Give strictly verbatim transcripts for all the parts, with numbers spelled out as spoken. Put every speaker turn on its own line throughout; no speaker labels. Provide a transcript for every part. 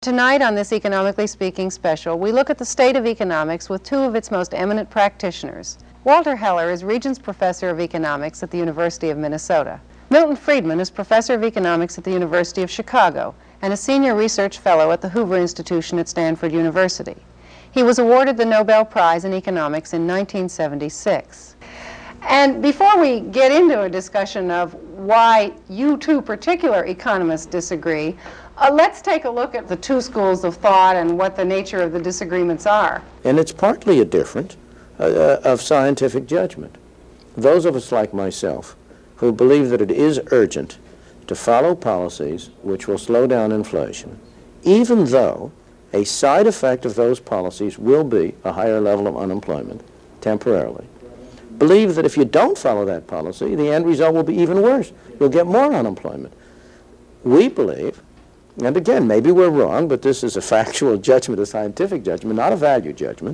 Tonight on this Economically Speaking special, we look at the state of economics with two of its most eminent practitioners. Walter Heller is Regents Professor of Economics at the University of Minnesota. Milton Friedman is Professor of Economics at the University of Chicago and a Senior Research Fellow at the Hoover Institution at Stanford University. He was awarded the Nobel Prize in Economics in nineteen seventy-six. And before we get into a discussion of why you two particular economists disagree, uh, let's take a look at the two schools of thought and what the nature of the disagreements are.
And it's partly a difference uh, of scientific judgment. Those of us like myself who believe that it is urgent to follow policies which will slow down inflation, even though a side effect of those policies will be a higher level of unemployment temporarily, believe that if you don't follow that policy, the end result will be even worse. You'll get more unemployment. We believe, and again, maybe we're wrong, but this is a factual judgment, a scientific judgment, not a value judgment.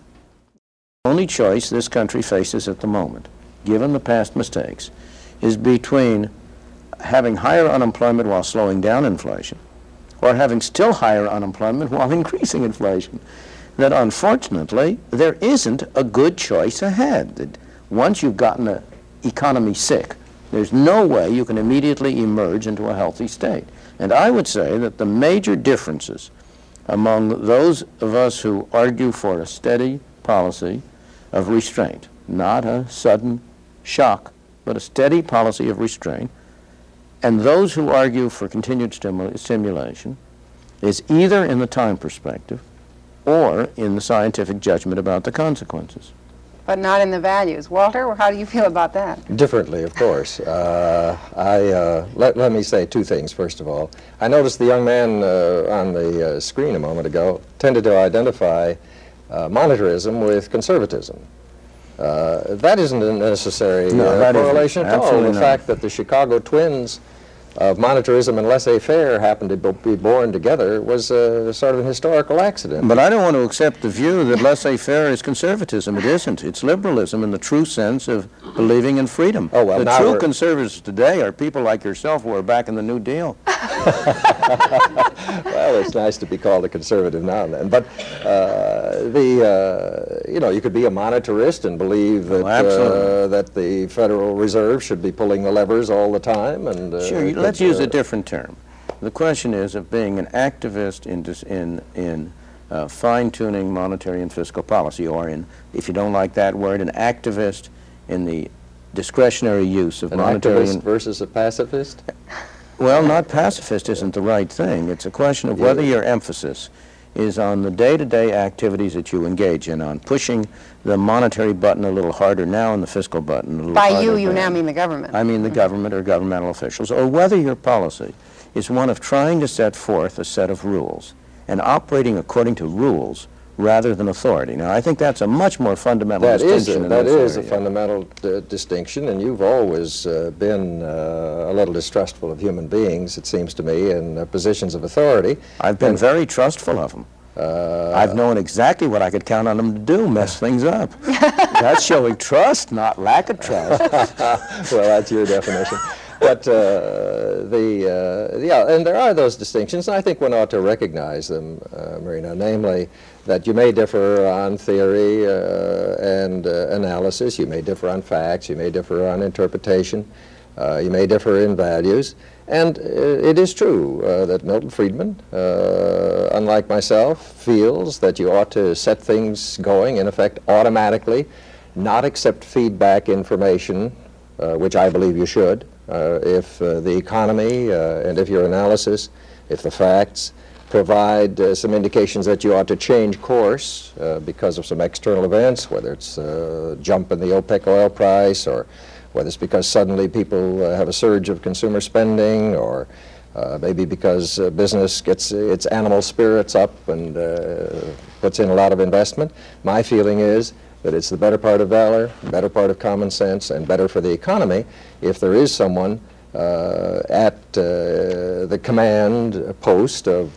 The only choice this country faces at the moment, given the past mistakes, is between having higher unemployment while slowing down inflation or having still higher unemployment while increasing inflation. That unfortunately, there isn't a good choice ahead. That once you've gotten the economy sick, there's no way you can immediately emerge into a healthy state. And I would say that the major differences among those of us who argue for a steady policy of restraint, not a sudden shock, but a steady policy of restraint, and those who argue for continued stimul stimulation, is either in the time perspective or in the scientific judgment about the consequences.
But not in the values. Walter, how do you feel about that?
Differently, of course. Uh, I, uh, let, let me say two things, first of all. I noticed the young man uh, on the uh, screen a moment ago tended to identify uh, monetarism with conservatism. Uh, that isn't a necessary
no,
uh, correlation at all. The
not.
fact that the Chicago twins of monetarism and laissez-faire happened to be born together was uh, sort of an historical accident.
But I don't want to accept the view that laissez-faire is conservatism. It isn't. It's liberalism in the true sense of believing in freedom.
Oh, well,
the
now
true
we're...
conservatives today are people like yourself who are back in the New Deal.
Well, it's nice to be called a conservative now and then. But uh, the uh, you know, you could be a monetarist and believe that
oh,
uh, that the Federal Reserve should be pulling the levers all the time. And uh,
sure,
could,
let's use
uh,
a different term. The question is of being an activist in dis in in uh, fine-tuning monetary and fiscal policy, or in, if you don't like that word, an activist in the discretionary use of
an
monetary
activist versus a pacifist.
Well, not pacifist isn't the right thing. It's a question of whether your emphasis is on the day-to-day activities that you engage in, on pushing the monetary button a little harder now and the fiscal button a little
By
harder.
By you, you
then.
now mean the government.
I mean the
mm-hmm.
government or governmental officials, or whether your policy is one of trying to set forth a set of rules and operating according to rules rather than authority. Now, I think that's a much more fundamental
that
distinction.
Is a,
in
that
this
is
area.
a fundamental d distinction, and you've always uh, been uh, a little distrustful of human beings, it seems to me, in uh, positions of authority.
I've been
and,
very trustful of them. Uh, I've known exactly what I could count on them to do, mess things up. That's showing trust, not lack of trust.
Well, that's your definition. But uh, the, uh, yeah, and there are those distinctions, and I think one ought to recognize them, uh, Marina, namely that you may differ on theory uh, and uh, analysis, you may differ on facts, you may differ on interpretation, uh, you may differ in values, and uh, it is true uh, that Milton Friedman, uh, unlike myself, feels that you ought to set things going, in effect, automatically, not accept feedback information, uh, which I believe you should, Uh, if uh, the economy uh, and if your analysis, if the facts provide uh, some indications that you ought to change course uh, because of some external events, whether it's a jump in the OPEC oil price, or whether it's because suddenly people uh, have a surge of consumer spending, or uh, maybe because uh, business gets its animal spirits up and uh, puts in a lot of investment. My feeling is that it's the better part of valor, better part of common sense, and better for the economy if there is someone uh, at uh, the command post of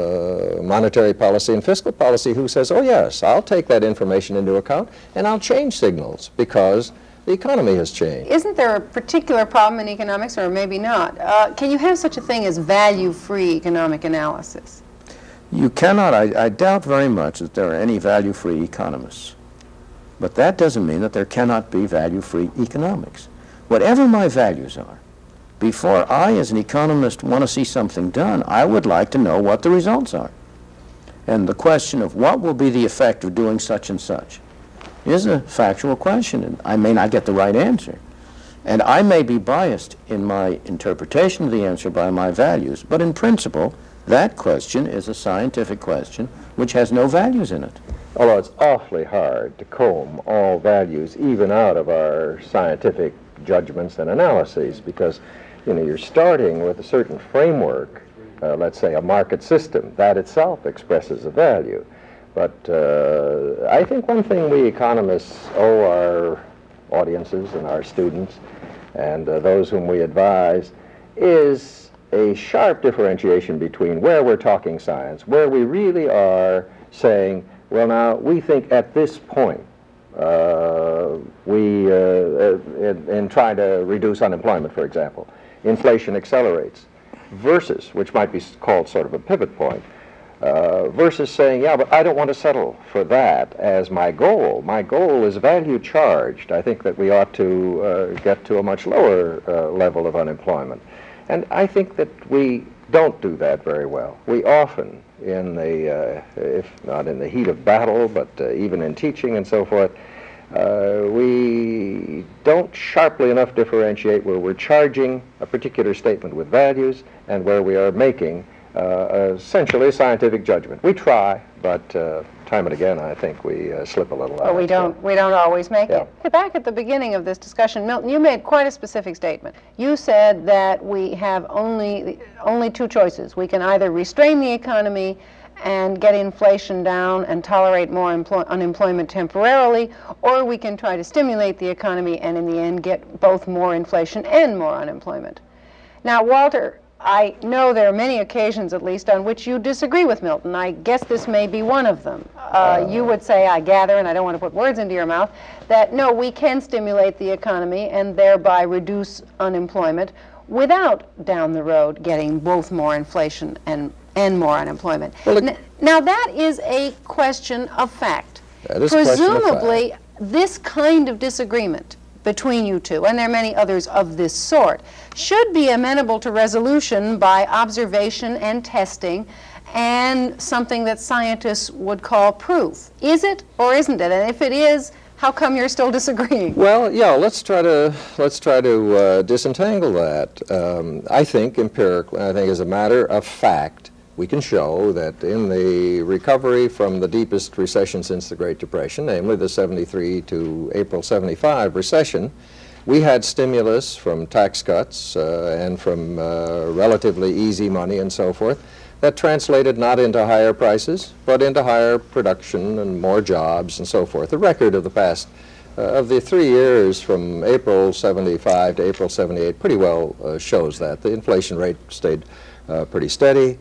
uh, monetary policy and fiscal policy who says, oh yes, I'll take that information into account and I'll change signals because the economy has changed.
Isn't there a particular problem in economics, or maybe not? Uh, can you have such a thing as value-free economic analysis?
You cannot, I, I doubt very much that there are any value-free economists. But that doesn't mean that there cannot be value-free economics. Whatever my values are, before I, as an economist, want to see something done, I would like to know what the results are. And the question of what will be the effect of doing such and such is a factual question, and I may not get the right answer. And I may be biased in my interpretation of the answer by my values, but in principle, that question is a scientific question which has no values in it.
Although it's awfully hard to comb all values even out of our scientific judgments and analyses, because you know, you're starting with a certain framework, uh, let's say a market system, that itself expresses a value. But uh, I think one thing we economists owe our audiences and our students and uh, those whom we advise is a sharp differentiation between where we're talking science, where we really are saying, well, now, we think at this point, uh, we, uh, in, in trying to reduce unemployment, for example, inflation accelerates, versus, which might be called sort of a pivot point, uh, versus saying, yeah, but I don't want to settle for that as my goal. My goal is value charged. I think that we ought to uh, get to a much lower uh, level of unemployment. And I think that we don't do that very well. We often, in the, uh, if not in the heat of battle, but uh, even in teaching and so forth, uh, we don't sharply enough differentiate where we're charging a particular statement with values and where we are making uh, essentially a scientific judgment. We try, but uh, time and again, I think we uh, slip a little out.
Well, we don't, we don't always make
Yeah.
it. Back at the beginning of this discussion, Milton, you made quite a specific statement. You said that we have only, only two choices. We can either restrain the economy and get inflation down and tolerate more unemployment temporarily, or we can try to stimulate the economy and in the end get both more inflation and more unemployment. Now, Walter, I know there are many occasions, at least, on which you disagree with Milton. I guess this may be one of them. Uh, you would say, I gather, and I don't want to put words into your mouth, that no, we can stimulate the economy and thereby reduce unemployment without, down the road, getting both more inflation and, and more unemployment.
Well,
N now, that is a question of fact.
That is a question of
Presumably,
fact.
this kind of disagreement between you two, and there are many others of this sort, should be amenable to resolution by observation and testing and something that scientists would call proof. Is it or isn't it? And if it is, how come you're still disagreeing?
Well, yeah, let's try to let's try to uh, disentangle that. Um, I think empirically, I think as a matter of fact, we can show that in the recovery from the deepest recession since the Great Depression, namely the seventy-three to April seventy-five recession, we had stimulus from tax cuts uh, and from uh, relatively easy money and so forth that translated not into higher prices, but into higher production and more jobs and so forth. The record of the past, uh, of the three years from April seventy-five to April seventy-eight pretty well uh, shows that. The inflation rate stayed uh, pretty steady.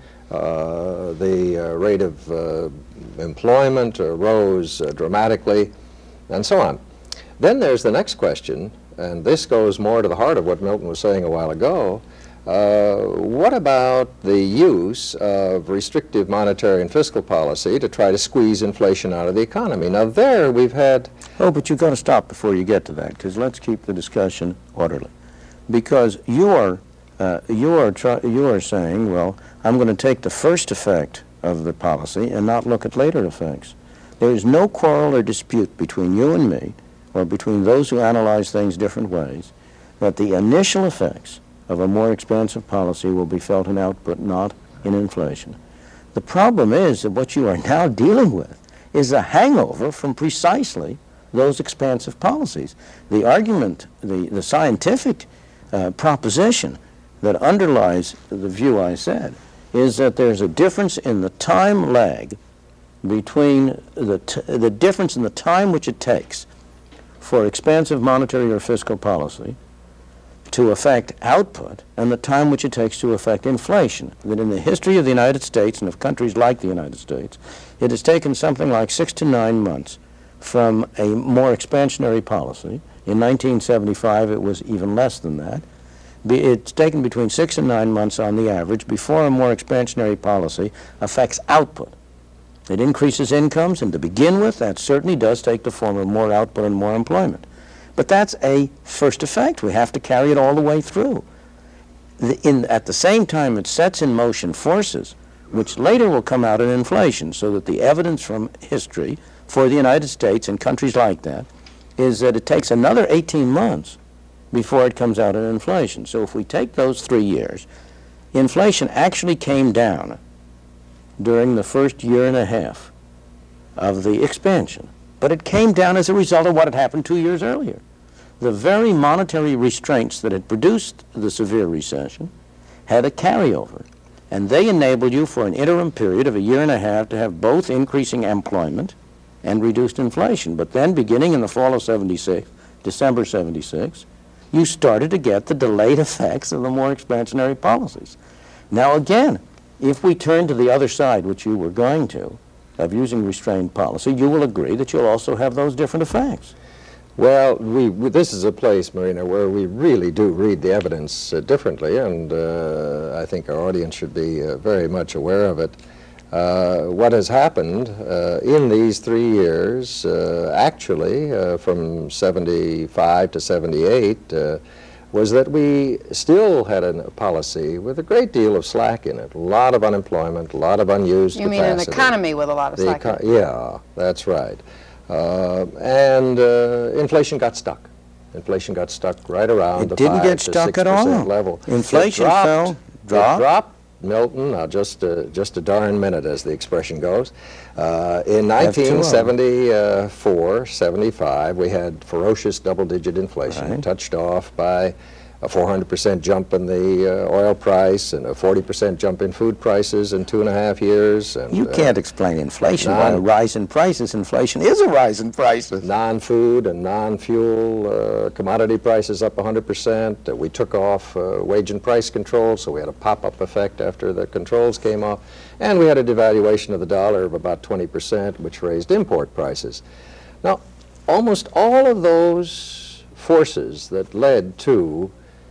Uh, the uh, rate of uh, employment uh, rose uh, dramatically, and so on. Then there's the next question, and this goes more to the heart of what Milton was saying a while ago. Uh, what about the use of restrictive monetary and fiscal policy to try to squeeze inflation out of the economy? Now there we've had...
Oh, but you've got to stop before you get to that, because let's keep the discussion orderly. Because you are, uh, you are, try you are saying, well, I'm going to take the first effect of the policy and not look at later effects. There is no quarrel or dispute between you and me, or between those who analyze things different ways, that the initial effects of a more expansive policy will be felt in output, not in inflation. The problem is that what you are now dealing with is a hangover from precisely those expansive policies. The argument, the, the scientific uh, proposition that underlies the view I said is that there's a difference in the time lag between the, t the difference in the time which it takes for expansive monetary or fiscal policy to affect output and the time which it takes to affect inflation. That in the history of the United States and of countries like the United States, it has taken something like six to nine months from a more expansionary policy. In nineteen seventy-five, it was even less than that. Be, it's taken between six and nine months on the average before a more expansionary policy affects output. It increases incomes, and to begin with, that certainly does take the form of more output and more employment. But that's a first effect. We have to carry it all the way through. The, in, at the same time, it sets in motion forces which later will come out in inflation, so that the evidence from history for the United States and countries like that is that it takes another eighteen months before it comes out in inflation. So if we take those three years, inflation actually came down during the first year and a half of the expansion. But it came down as a result of what had happened two years earlier. The very monetary restraints that had produced the severe recession had a carryover, and they enabled you for an interim period of a year and a half to have both increasing employment and reduced inflation. But then, beginning in the fall of seventy-six, December seventy-six, you started to get the delayed effects of the more expansionary policies. Now again, if we turn to the other side, which you were going to, of using restrained policy, you will agree that you'll also have those different effects.
Well, we, we, this is a place, Marina, where we really do read the evidence uh, differently, and uh, I think our audience should be uh, very much aware of it. Uh, what has happened uh, in these three years, uh, actually, uh, from seventy-five to seventy-eight, uh, was that we still had a policy with a great deal of slack in it, a lot of unemployment, a lot of unused
You
capacity.
mean an economy with a lot of
The
slack in
eco-
it?
Yeah, that's right. Uh, and uh, inflation got stuck. Inflation got stuck right around
It
the
didn't
five
get
to
stuck
six
at all.
percent level.
Inflation
It dropped,
fell,
it
dropped.
dropped, Milton, now just, uh, just a darn minute, as the expression goes. Uh, in nineteen seventy-four, seventy-five, we had ferocious double-digit inflation,
Right.
touched off by a four hundred percent jump in the uh, oil price and a forty percent jump in food prices in two and a half years. And,
You
uh,
can't explain inflation by a
non-
rise in prices. Inflation is a rise in prices.
non-food and non-fuel uh, commodity prices up one hundred percent. Uh, we took off uh, wage and price control, so we had a pop-up effect after the controls came off. And we had a devaluation of the dollar of about twenty percent, which raised import prices. Now, almost all of those forces that led to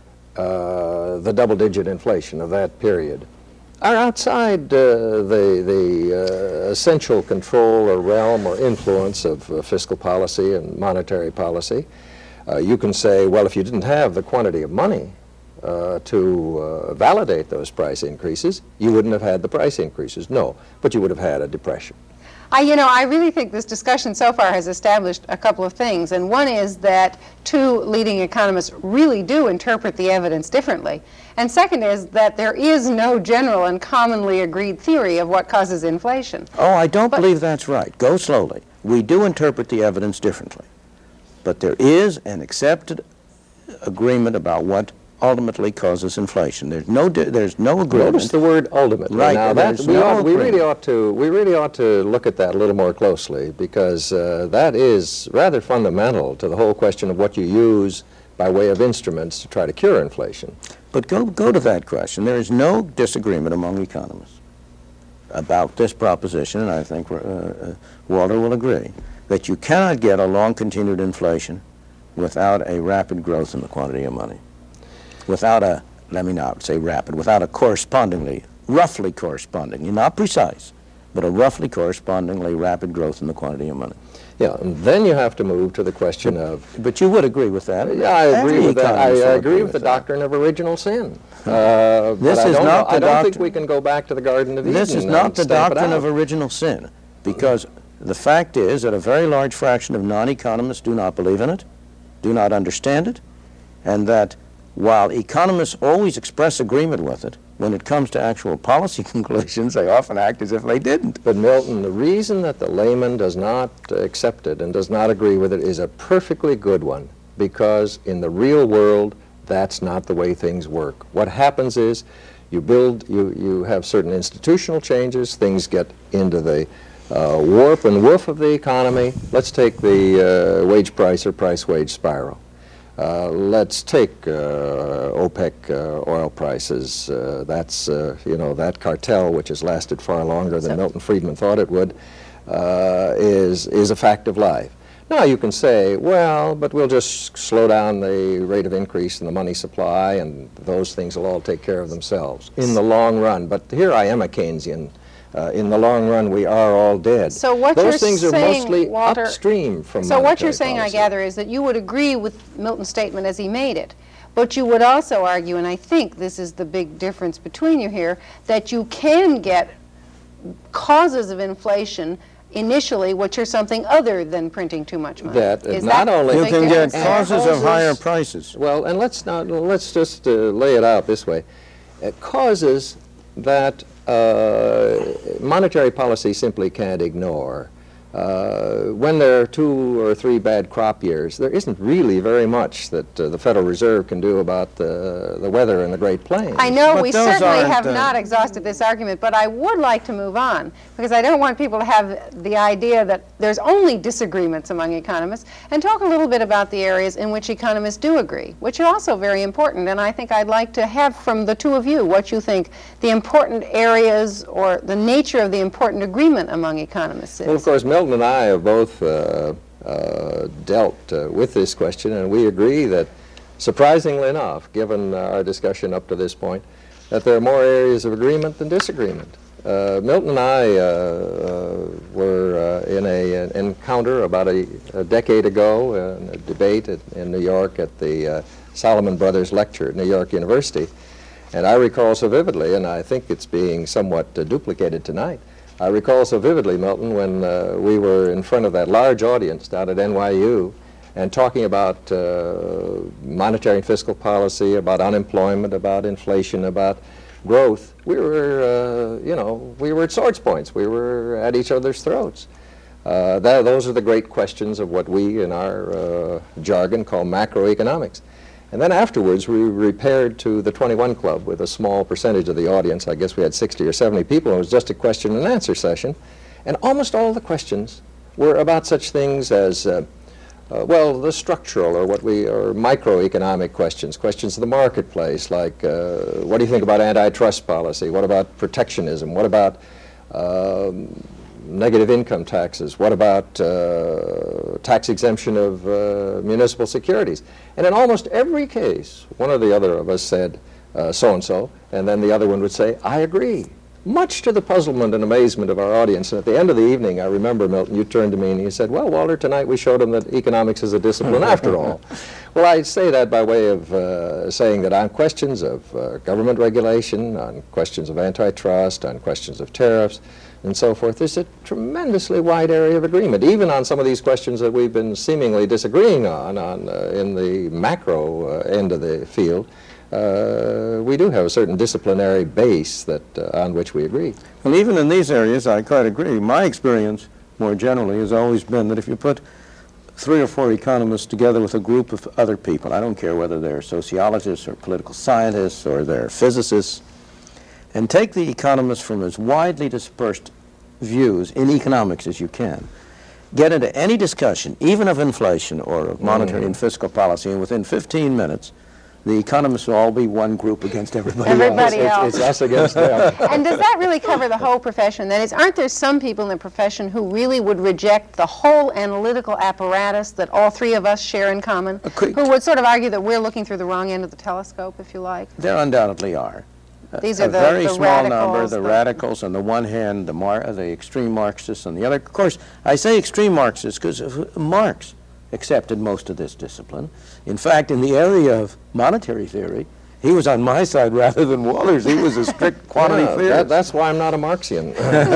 uh, the double-digit inflation of that period are outside uh, the, the uh, essential control or realm or influence of uh, fiscal policy and monetary policy. Uh, you can say, well, if you didn't have the quantity of money uh, to uh, validate those price increases, you wouldn't have had the price increases. No, but you would have had a depression.
I, you know, I really think this discussion so far has established a couple of things, and one is that two leading economists really do interpret the evidence differently. And second is that there is no general and commonly agreed theory of what causes inflation.
Oh, I don't
But-
believe that's right. Go slowly. We do interpret the evidence differently. But there is an accepted agreement about what ultimately causes inflation. There's no, di- there's no agreement.
Notice the word ultimately.
Right,
Now,
and
that,
there's
we,
no
ought, we really
agreement.
ought to we really ought to look at that a little more closely, because uh, that is rather fundamental to the whole question of what you use by way of instruments to try to cure inflation.
But go, go to that question. There is no disagreement among economists about this proposition, and I think uh, uh, Walter will agree, that you cannot get a long continued inflation without a rapid growth in the quantity of money. Without a, let me not say rapid, without a correspondingly, roughly correspondingly, not precise, but a roughly correspondingly rapid growth in the quantity of money.
Yeah, and then you have to move to the question of.
But you would agree with that?
Yeah, I agree
Every
with that. I, I
economist will
agree with the
that.
doctrine of original sin. Uh,
This
but I
is
don't
not
know, I
the
don't think
doctrine-
we can go back to the Garden of Eden.
This is
and
not the
stamp it
doctrine of
out.
original sin, because the fact is that a very large fraction of non-economists do not believe in it, do not understand it, and that while economists always express agreement with it, when it comes to actual policy conclusions, they often act as if they didn't.
But Milton, the reason that the layman does not accept it and does not agree with it is a perfectly good one, because in the real world, that's not the way things work. What happens is you build, you, you have certain institutional changes, things get into the uh, warp and woof of the economy. Let's take the uh, wage price or price wage spiral. Uh, let's take uh, OPEC uh, oil prices. Uh, that's, uh, you know, that cartel, which has lasted far longer than
So-
Milton Friedman thought it would, uh, is, is a fact of life. Now you can say, well, but we'll just slow down the rate of increase in the money supply and those things will all take care of themselves in the long run. But here I am a Keynesian. Uh, in the long run, we are all dead.
So what
those
you're
things are
saying,
mostly
Walter,
upstream from
So what you're saying,
policy.
I gather, is that you would agree with Milton's statement as he made it. But you would also argue, and I think this is the big difference between you here, that you can get causes of inflation initially which are something other than printing too much money.
That
is
not
that
only
You
big
can get
difference there?
causes of higher prices.
Well, and let's not let's just uh, lay it out this way: uh, causes that uh, monetary policy simply can't ignore. Uh, when there are two or three bad crop years, there isn't really very much that uh, the Federal Reserve can do about the, the weather in the Great Plains.
I know
But
we
those
certainly
aren't,
have
uh,
not exhausted this argument, but I would like to move on because I don't want people to have the idea that there's only disagreements among economists, and talk a little bit about the areas in which economists do agree, which are also very important. And I think I'd like to have from the two of you what you think the important areas or the nature of the important agreement among economists is.
Well, of course, Milton and I have both uh, uh, dealt uh, with this question, and we agree that, surprisingly enough, given uh, our discussion up to this point, that there are more areas of agreement than disagreement. Uh, Milton and I uh, uh, were uh, in a, an encounter about a, a decade ago, in a debate at, in New York at the uh, Solomon Brothers Lecture at New York University. And I recall so vividly, and I think it's being somewhat uh, duplicated tonight, I recall so vividly, Milton, when uh, we were in front of that large audience down at N Y U and talking about uh, monetary and fiscal policy, about unemployment, about inflation, about growth. We were, uh, you know, we were at swords points. We were at each other's throats. Uh, that, those are the great questions of what we in our uh, jargon call macroeconomics. And then afterwards, we repaired to the twenty-one Club with a small percentage of the audience. I guess we had sixty or seventy people. It was just a question and answer session. And almost all the questions were about such things as, uh, uh, well, the structural or what we, or microeconomic questions, questions of the marketplace, like uh, what do you think about antitrust policy? What about protectionism? What about um, negative income taxes? What about uh, tax exemption of uh, municipal securities? And in almost every case, one or the other of us said uh, so-and-so, and then the other one would say, I agree, much to the puzzlement and amazement of our audience. And at the end of the evening, I remember, Milton, you turned to me and you said, well, Walter, tonight we showed them that economics is a discipline after all. Well, I say that by way of uh, saying that on questions of uh, government regulation, on questions of antitrust, on questions of tariffs, and so forth, there's a tremendously wide area of agreement, even on some of these questions that we've been seemingly disagreeing on, on uh, in the macro uh, end of the field. Uh, we do have a certain disciplinary base that uh, on which we agree.
Well, even in these areas, I quite agree. My experience, more generally, has always been that if you put three or four economists together with a group of other people, I don't care whether they're sociologists or political scientists or they're physicists, and take the economists from as widely dispersed views in economics as you can, get into any discussion, even of inflation or of monetary mm-hmm. and fiscal policy, and within fifteen minutes, the economists will all be one group against everybody,
everybody
else.
else.
It's, it's us against them.
And does that really cover the whole profession? That is, aren't there some people in the profession who really would reject the whole analytical apparatus that all three of us share in common, who would sort of argue that we're looking through the wrong end of the telescope, if you like?
There undoubtedly are.
These
a
are the,
very
the
small
radicals,
number, the,
the
radicals on the one hand, the, mar the extreme Marxists on the other. Of course, I say extreme Marxists because Marx accepted most of this discipline. In fact, in the area of monetary theory, he was on my side rather than Walter's. He was a strict quantity
yeah,
theorist.
That, that's why I'm not a Marxian.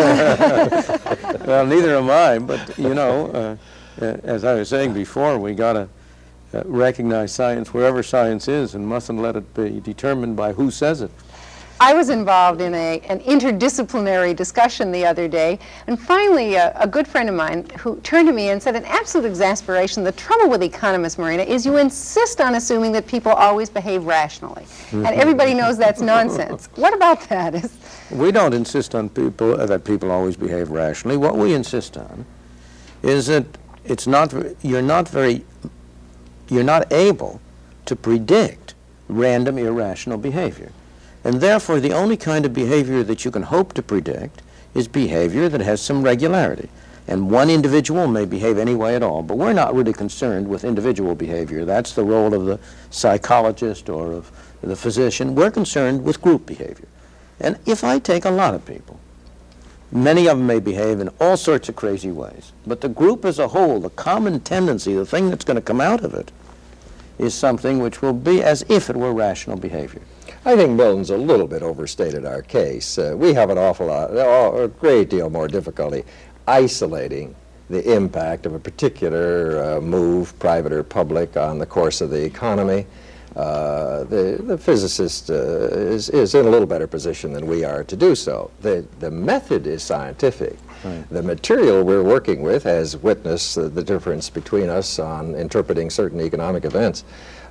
Well, neither am I, but, you know, uh, uh, as I was saying before, we got to uh, recognize science wherever science is and mustn't let it be determined by who says it.
I was involved in a, an interdisciplinary discussion the other day, and finally uh, a good friend of mine who turned to me and said, in absolute exasperation, the trouble with economists, Marina, is you insist on assuming that people always behave rationally. Mm-hmm. And everybody knows that's nonsense. What about that? Is
we don't insist on people uh, that people always behave rationally. What we insist on is that it's not, you're not very, you're not able to predict random irrational behavior. And therefore, the only kind of behavior that you can hope to predict is behavior that has some regularity. And one individual may behave any way at all, but we're not really concerned with individual behavior. That's the role of the psychologist or of the physician. We're concerned with group behavior. And if I take a lot of people, many of them may behave in all sorts of crazy ways, but the group as a whole, the common tendency, the thing that's going to come out of it, is something which will be as if it were rational behavior.
I think Milton's a little bit overstated our case. Uh, we have an awful lot, a great deal more difficulty isolating the impact of a particular uh, move, private or public, on the course of the economy. Uh, the, the physicist uh, is, is in a little better position than we are to do so. The, the method is scientific. Right. The material we're working with, as witness uh, the difference between us on interpreting certain economic events,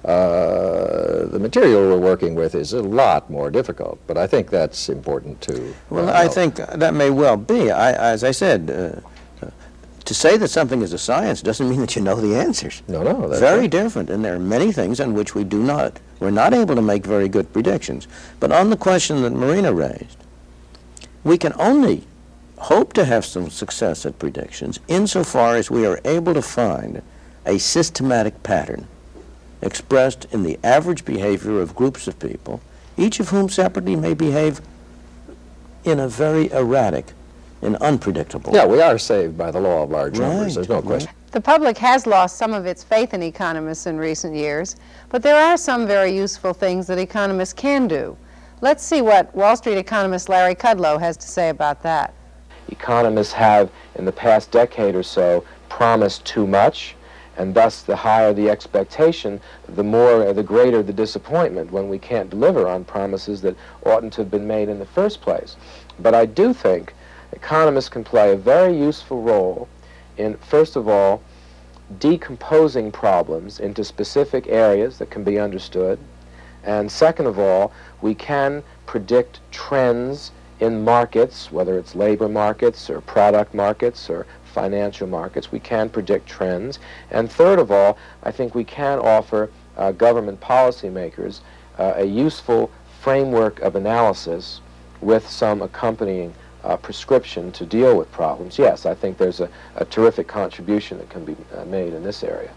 uh, the material we're working with is a lot more difficult, but I think that's important to
Well,
uh,
I think that may well be. I, as I said, uh, to say that something is a science doesn't mean that you know the answers.
No, no. That's
very
right.
different, and there are many things on which we do not, we're not able to make very good predictions. But on the question that Marina raised, we can only hope to have some success at predictions insofar as we are able to find a systematic pattern expressed in the average behavior of groups of people, each of whom separately may behave in a very erratic and unpredictable.
Yeah, we are saved by the law of large
Right,
numbers. There's no
right.
question.
The public has lost some of its faith in economists in recent years, but there are some very useful things that economists can do. Let's see what Wall Street economist Larry Kudlow has to say about that.
Economists have, in the past decade or so, promised too much, and thus the higher the expectation, the more, uh, the greater the disappointment when we can't deliver on promises that oughtn't to have been made in the first place. But I do think economists can play a very useful role in, first of all, decomposing problems into specific areas that can be understood, and second of all, we can predict trends in markets, whether it's labor markets or product markets or financial markets. We can predict trends. And third of all, I think we can offer uh, government policymakers uh, a useful framework of analysis with some accompanying uh, prescription to deal with problems. Yes, I think there's a, a terrific contribution that can be uh, made in this area.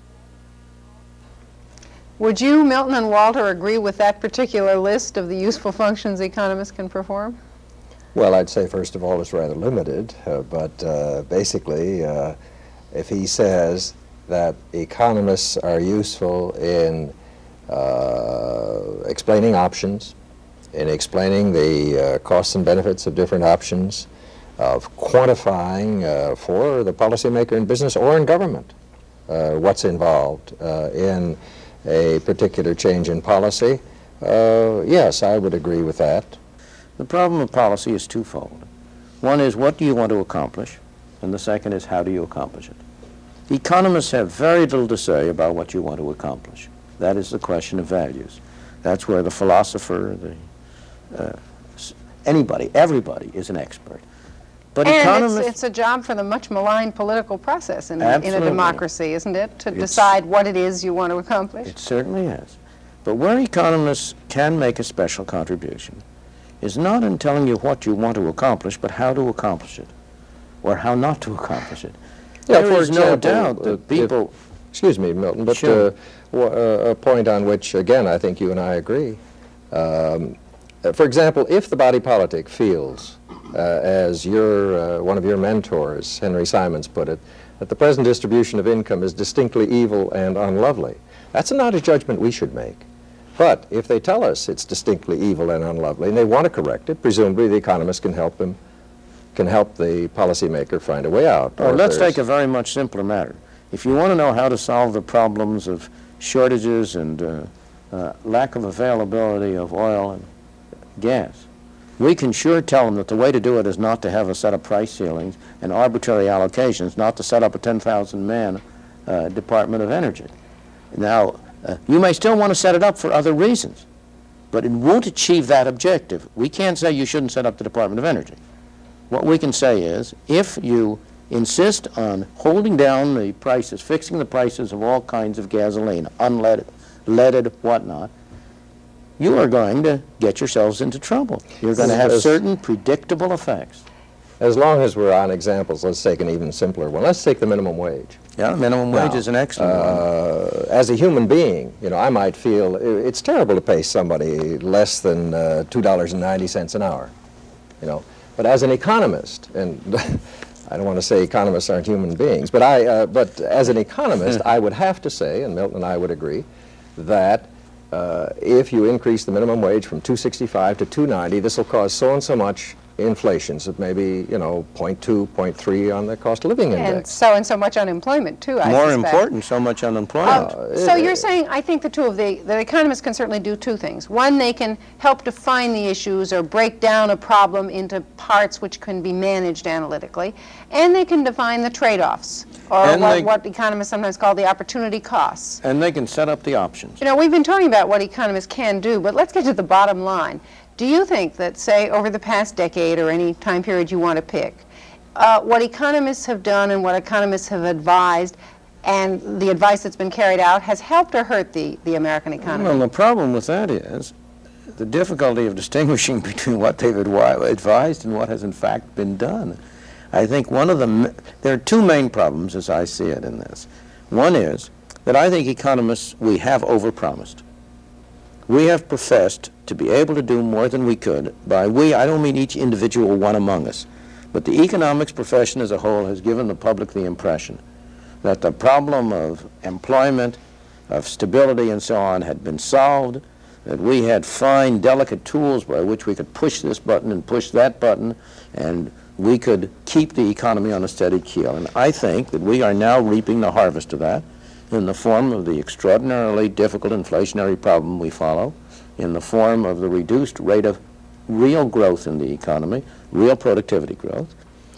Would you, Milton and Walter, agree with that particular list of the useful functions economists can perform?
Well, I'd say, first of all, it's rather limited, uh, but uh, basically, uh, if he says that economists are useful in uh, explaining options, in explaining the uh, costs and benefits of different options, of quantifying uh, for the policymaker in business or in government uh, what's involved uh, in a particular change in policy, uh, yes, I would agree with that.
The problem of policy is twofold. One is, what do you want to accomplish? And the second is, how do you accomplish it? Economists have very little to say about what you want to accomplish. That is the question of values. That's where the philosopher, the, uh, anybody, everybody is an expert. But
and
economists,
it's, it's a job for the much maligned political process in, in
Absolutely.
a democracy, isn't it? To
It's-
decide what it is you want to accomplish.
It certainly is. But where economists can make a special contribution is not in telling you what you want to accomplish, but how to accomplish it, or how not to accomplish it.
Yeah,
There
for
is no
example,
doubt
uh,
that people...
if- excuse me, Milton, but
Sure.
uh, w uh, a point on which, again, I think you and I agree. Um, uh, for example, if the body politic feels, uh, as your, uh, one of your mentors, Henry Simons, put it, that the present distribution of income is distinctly evil and unlovely, that's not a judgment we should make. But if they tell us it's distinctly evil and unlovely, and they want to correct it, presumably the economist can help them, can help the policymaker find a way out.
Or
Or
let's
there's-
take a very much simpler matter. If you want to know how to solve the problems of shortages and uh, uh, lack of availability of oil and gas, we can sure tell them that the way to do it is not to have a set of price ceilings and arbitrary allocations, not to set up a ten thousand man uh, Department of Energy. Now, uh, you may still want to set it up for other reasons, but it won't achieve that objective. We can't say you shouldn't set up the Department of Energy. What we can say is, if you insist on holding down the prices, fixing the prices of all kinds of gasoline, unleaded, leaded, whatnot, you are going to get yourselves into trouble. You're going to have
As-
certain predictable effects.
as long as we're on examples, let's take an even simpler one. Let's take the minimum wage.
Yeah, minimum wage
Now,
is an excellent one.
Uh, as a human being, you know, I might feel i- it's terrible to pay somebody less than uh, two dollars and ninety cents an hour, you know. But as an economist, and I don't want to say economists aren't human beings, but I, uh, but as an economist, I would have to say, and Milton and I would agree, that uh, if you increase the minimum wage from two sixty-five to two ninety, this will cause so and so much inflation, so maybe, you know, zero point two, zero point three on the cost of living
And
index.
so and so much unemployment, too, I
More
suspect.
important, so much unemployment.
Um, so you're saying, I think the two of the, the economists can certainly do two things. One, they can help define the issues or break down a problem into parts which can be managed analytically, and they can define the trade-offs, or
And
what,
they-
what economists sometimes call the opportunity costs.
And they can set up the options.
You know, we've been talking about what economists can do, but let's get to the bottom line. Do you think that, say, over the past decade or any time period you want to pick, uh, what economists have done and what economists have advised and the advice that's been carried out has helped or hurt the, the American economy?
Well, the problem with that is the difficulty of distinguishing between what they've advi- advised and what has in fact been done. I think one of the, m- there are two main problems as I see it in this. One is that I think economists, we have overpromised. We have professed to be able to do more than we could. By we, I don't mean each individual one among us, but the economics profession as a whole has given the public the impression that the problem of employment, of stability and so on had been solved, that we had fine, delicate tools by which we could push this button and push that button, and we could keep the economy on a steady keel. And I think that we are now reaping the harvest of that in the form of the extraordinarily difficult inflationary problem we follow, in the form of the reduced rate of real growth in the economy, real productivity growth.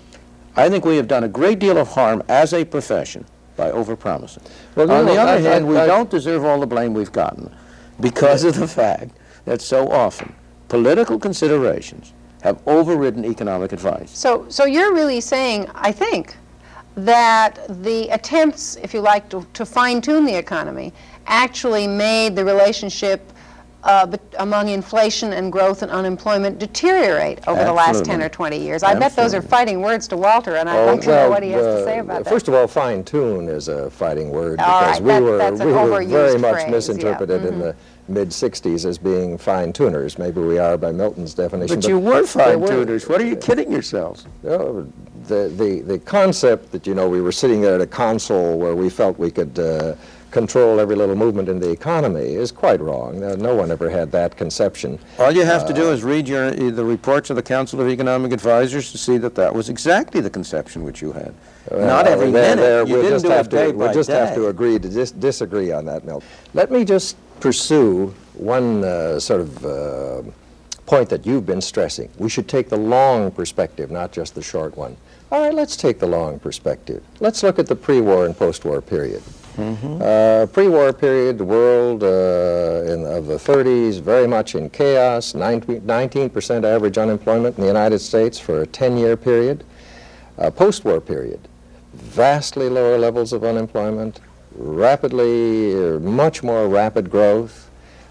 I think we have done a great deal of harm as a profession by overpromising.
Well,
On
no,
the other
I-
hand,
I-
we
I-
don't deserve all the blame we've gotten because of the fact that so often political considerations have overridden economic advice.
So, so you're really saying, I think, that the attempts, if you like, to, to fine-tune the economy actually made the relationship uh, bet- among inflation and growth and unemployment deteriorate over the last ten
Absolutely.
or twenty years. I bet those are
Absolutely.
fighting words to Walter, and I'd
Oh,
like to know
well,
what he has to say
uh,
about that.
First of all, fine-tune is a fighting word
All
because
right,
we
that-
were,
that's an
we were
overused
very much
phrase, yeah.
misinterpreted in the mid sixties as being fine-tuners. Maybe we are by Milton's definition.
But you were
there
fine-tuners. What are you kidding yourselves?
Oh, the, the, the concept that, you know, we were sitting there at a console where we felt we could uh, control every little movement in the economy is quite wrong. Uh, no one ever had that conception.
All you have to do is read your, the reports of the Council of Economic Advisors to see that that was exactly the conception which you had.
Well,
Not every
there-
minute.
there,
You
we'll
didn't
just
do it
have
day
to, we'll
by
just have
day.
to agree to dis disagree on that, Milt. Let me just pursue one uh, sort of uh, point that you've been stressing. We should take the long perspective, not just the short one. All right, let's take the long perspective. Let's look at the pre-war and post-war period.
Mm-hmm.
Uh, pre-war period, the world uh, in, of the thirties, very much in chaos, nineteen percent average unemployment in the United States for a ten-year period. Uh, post-war period, vastly lower levels of unemployment, rapidly, uh, much more rapid growth.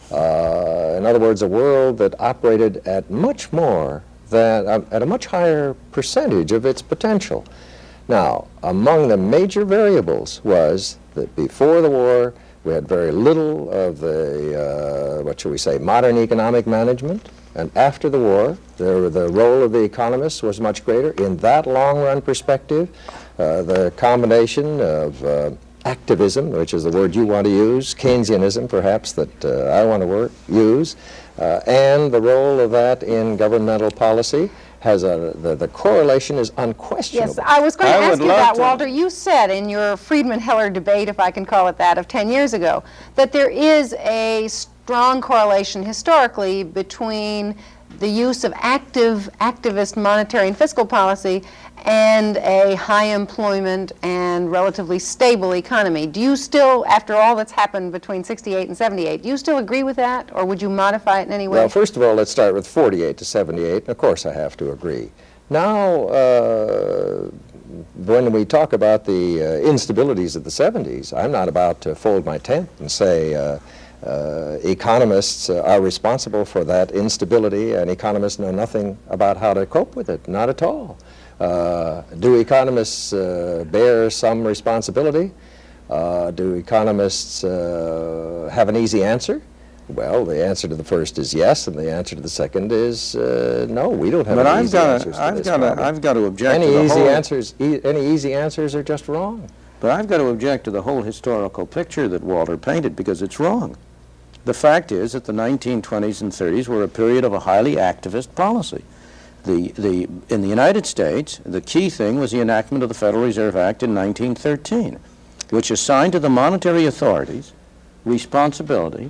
Uh, in other words, a world that operated at much more than, uh, at a much higher percentage of its potential. Now, among the major variables was that before the war, we had very little of the, uh, what shall we say, modern economic management. And after the war, the, the role of the economists was much greater. In that long-run perspective, uh, the combination of uh, activism, which is the word you want to use, Keynesianism perhaps that uh, I want to work, use, uh, and the role of that in governmental policy has a, the, the correlation is unquestionable.
Yes, I was going to
I
ask
would
you
love
that,
to.
Walter. You said in your Friedman-Heller debate, if I can call it that, of ten years ago, that there is a strong correlation historically between the use of active, activist monetary and fiscal policy and a high employment and relatively stable economy. Do you still, after all that's happened between sixty-eight and seventy-eight, do you still agree with that, or would you modify it in any way?
Well, first of all, let's start with forty-eight to seventy-eight. Of course, I have to agree. Now, uh, when we talk about the uh, instabilities of the seventies, I'm not about to fold my tent and say uh, uh, economists uh, are responsible for that instability, and economists know nothing about how to cope with it. Not at all. Uh, do economists uh, bear some responsibility? Uh, do economists uh, have an easy answer? Well, the answer to the first is yes, and the answer to the second is uh, no. We don't have
but
any
I've
easy
got
answers
to,
to
I've
this
got
problem.
to, I've got to object
any
to the
easy
whole,
answers. E any easy answers are just wrong.
But I've got to object to the whole historical picture that Walter painted because it's wrong. The fact is that the nineteen twenties and thirties were a period of a highly activist policy. The, the, in the United States, the key thing was the enactment of the Federal Reserve Act in nineteen thirteen, which assigned to the monetary authorities responsibility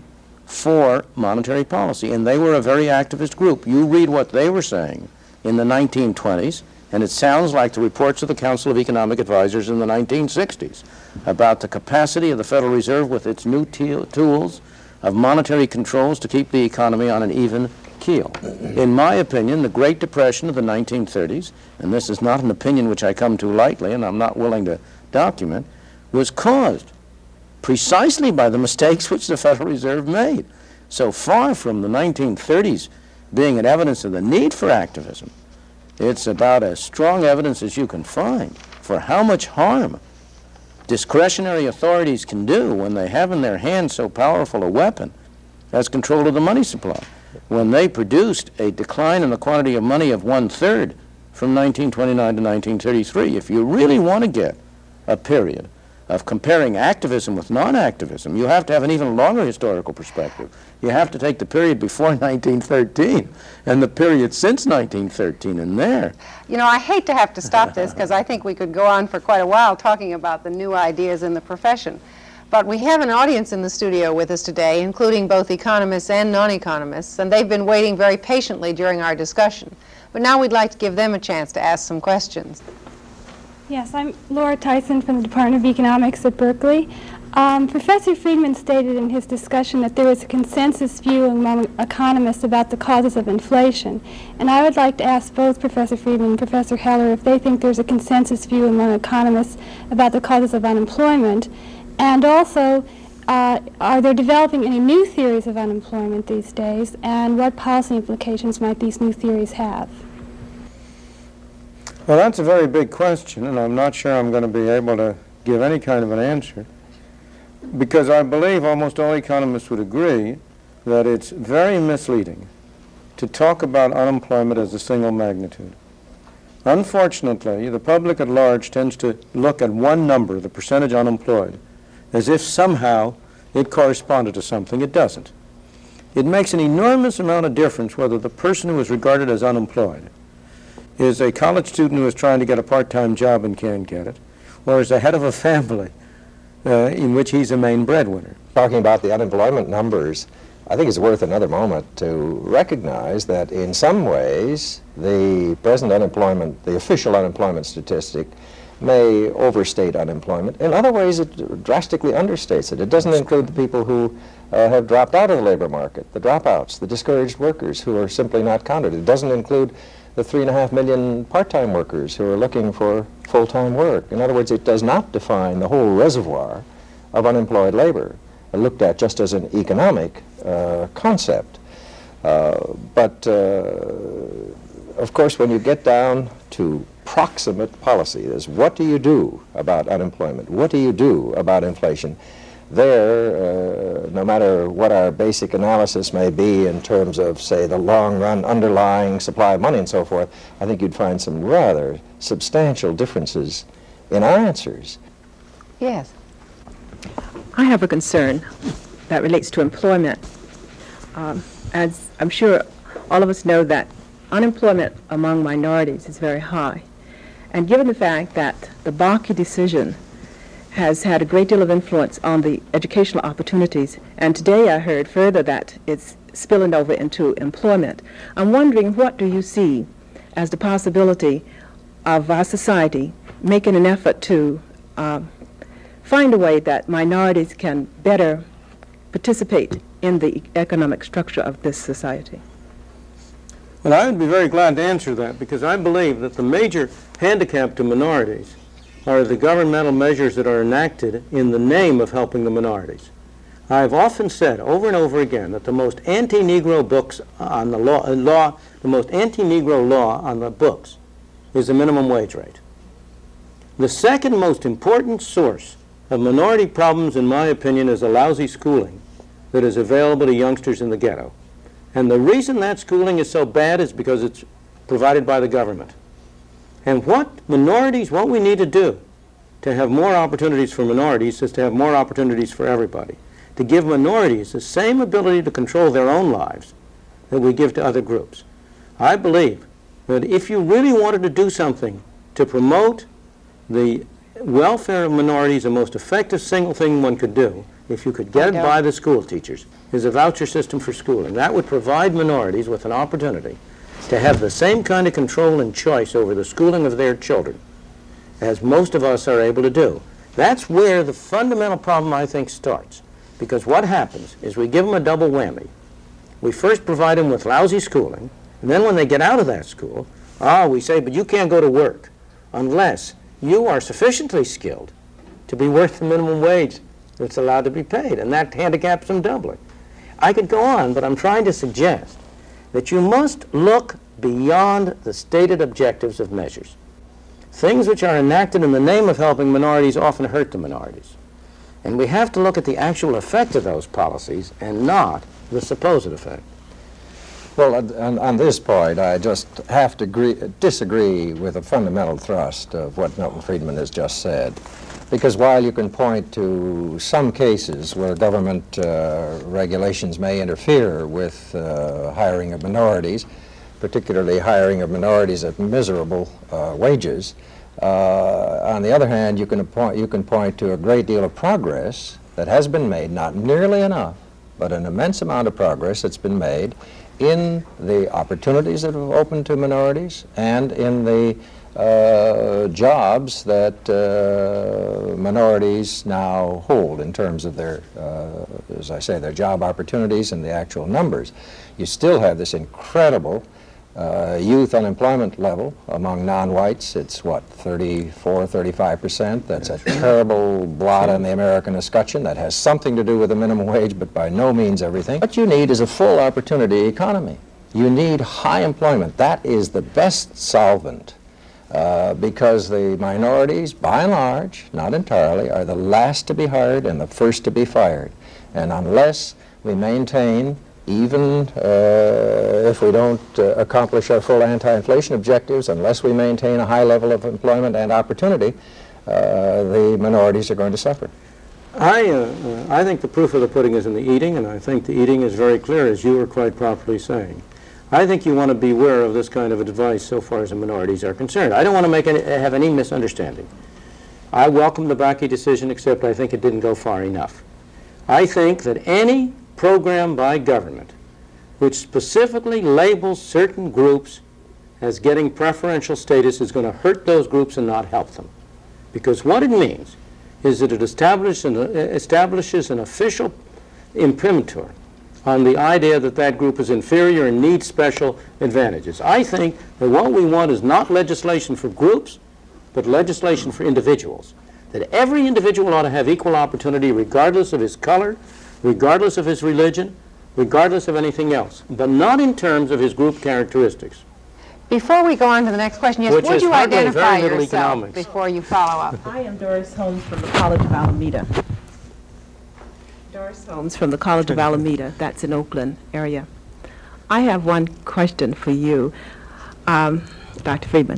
for monetary policy, and they were a very activist group. You read what they were saying in the nineteen twenties, and it sounds like the reports of the Council of Economic Advisors in the nineteen sixties about the capacity of the Federal Reserve with its new tools of monetary controls to keep the economy on an even keel. In my opinion, the Great Depression of the nineteen thirties, and this is not an opinion which I come to lightly and I'm not willing to document, was caused precisely by the mistakes which the Federal Reserve made. So far from the nineteen thirties being an evidence of the need for activism, it's about as strong evidence as you can find for how much harm discretionary authorities can do when they have in their hands so powerful a weapon as control of the money supply. When they produced a decline in the quantity of money of one-third from nineteen twenty-nine to nineteen thirty-three, if you really want to get a period of comparing activism with non-activism, you have to have an even longer historical perspective. You have to take the period before nineteen thirteen and the period since nineteen thirteen, and there.
You know, I hate to have to stop this because I think we could go on for quite a while talking about the new ideas in the profession. But we have an audience in the studio with us today, including both economists and non-economists, and they've been waiting very patiently during our discussion. But now we'd like to give them a chance to ask some questions.
Yes, I'm Laura Tyson from the Department of Economics at Berkeley. Um, Professor Friedman stated in his discussion that there is a consensus view among economists about the causes of inflation. And I would like to ask both Professor Friedman and Professor Heller if they think there's a consensus view among economists about the causes of unemployment. And also, uh, are there developing any new theories of unemployment these days, and what policy implications might these new theories have?
Well, that's a very big question, and I'm not sure I'm going to be able to give any kind of an answer, because I believe almost all economists would agree that it's very misleading to talk about unemployment as a single magnitude. Unfortunately, the public at large tends to look at one number, the percentage unemployed, as if somehow it corresponded to something. It doesn't. It makes an enormous amount of difference whether the person who is regarded as unemployed is a college student who is trying to get a part-time job and can't get it, or is the head of a family uh, in which he's a main breadwinner.
Talking about the unemployment numbers, I think it's worth another moment to recognize that in some ways the present unemployment, the official unemployment statistic, may overstate unemployment. In other ways, it drastically understates it. It doesn't include the people who uh, have dropped out of the labor market, the dropouts, the discouraged workers who are simply not counted. It doesn't include the three and a half million part-time workers who are looking for full-time work. In other words, it does not define the whole reservoir of unemployed labor, looked at just as an economic uh, concept. Uh, but, uh, of course, when you get down to proximate policy, is what do you do about unemployment? What do you do about inflation? There, uh, no matter what our basic analysis may be in terms of, say, the long-run underlying supply of money and so forth, I think you'd find some rather substantial differences in our answers.
Yes.
I have a concern that relates to employment. Um, as I'm sure all of us know that unemployment among minorities is very high. And given the fact that the Bakke decision has had a great deal of influence on the educational opportunities, and today I heard further that it's spilling over into employment, I'm wondering, what do you see as the possibility of our society making an effort to uh, find a way that minorities can better participate in the economic structure of this society?
Well, I would be very glad to answer that, because I believe that the major handicap to minorities are the governmental measures that are enacted in the name of helping the minorities. I've often said over and over again that the most anti-Negro books on the law, uh, law the most anti-Negro law on the books is the minimum wage rate. The second most important source of minority problems, in my opinion, is the lousy schooling that is available to youngsters in the ghetto. And the reason that schooling is so bad is because it's provided by the government. And what minorities, what we need to do to have more opportunities for minorities is to have more opportunities for everybody. To give minorities the same ability to control their own lives that we give to other groups. I believe that if you really wanted to do something to promote the welfare of minorities, the most effective single thing one could do, if you could get it by the school teachers, is a voucher system for schooling. That would provide minorities with an opportunity to have the same kind of control and choice over the schooling of their children as most of us are able to do. That's where the fundamental problem, I think, starts. Because what happens is we give them a double whammy. We first provide them with lousy schooling, and then when they get out of that school, ah, we say, but you can't go to work unless you are sufficiently skilled to be worth the minimum wage that's allowed to be paid, and that handicaps them doubly. I could go on, but I'm trying to suggest that you must look beyond the stated objectives of measures. Things which are enacted in the name of helping minorities often hurt the minorities. And we have to look at the actual effect of those policies and not the supposed effect.
Well, on, on this point, I just have to agree, disagree with the fundamental thrust of what Milton Friedman has just said. Because while you can point to some cases where government uh, regulations may interfere with uh, hiring of minorities, particularly hiring of minorities at miserable uh, wages, uh, on the other hand, you can, point, you can point to a great deal of progress that has been made, not nearly enough, but an immense amount of progress that's been made in the opportunities that have opened to minorities and in the uh, jobs that uh, minorities now hold in terms of their, uh, as I say, their job opportunities and the actual numbers. You still have this incredible uh, youth unemployment level among non-whites. It's what, thirty-four, thirty-five percent? That's a terrible blot on the American escutcheon. That has something to do with the minimum wage, but by no means everything. What you need is a full opportunity economy. You need high employment. That is the best solvent. Uh, because the minorities, by and large, not entirely, are the last to be hired and the first to be fired. And unless we maintain, even uh, if we don't uh, accomplish our full anti-inflation objectives, unless we maintain a high level of employment and opportunity, uh, the minorities are going to suffer.
I, uh, I think the proof of the pudding is in the eating, and I think the eating is very clear, as you were quite properly saying. I think you want to beware of this kind of advice so far as the minorities are concerned. I don't want to make any, have any misunderstanding. I welcome the Bakke decision, except I think it didn't go far enough. I think that any program by government which specifically labels certain groups as getting preferential status is going to hurt those groups and not help them. Because what it means is that it establishes an, establishes an official imprimatur on the idea that that group is inferior and needs special advantages. I think that what we want is not legislation for groups, but legislation for individuals. That every individual ought to have equal opportunity regardless of his color, regardless of his religion, regardless of anything else, but not in terms of his group characteristics.
Before we go on to the next question, yes,
Which
would
is
you
hardly
identify
very little
yourself
economics.
before you follow up?
I am Doris Holmes from the College of Alameda. Doris Holmes from the College of Alameda, that's in Oakland area. I have one question for you, um, Doctor Friedman.